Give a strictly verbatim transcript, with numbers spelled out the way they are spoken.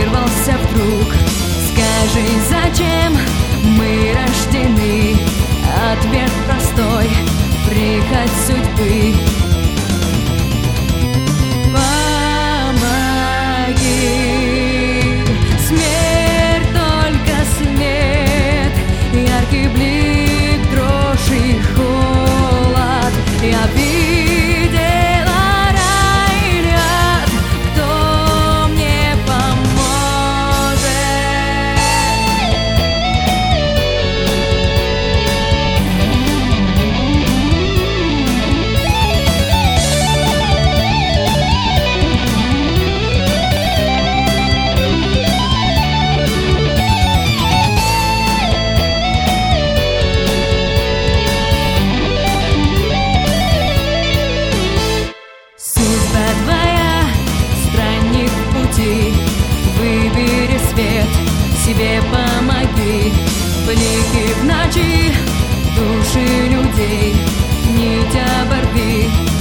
вырвался вдруг. Скажи, зачем мы рождены? Ответ простой: прихоть судьбы. Помоги, смерть только след, яркий блик, дрожь и холод. Я видела рай и ад, кто мне поможет? Судьба твоя, странник пути, выбери свет, себе помоги. Блики в ночи, души людей, нить оборви.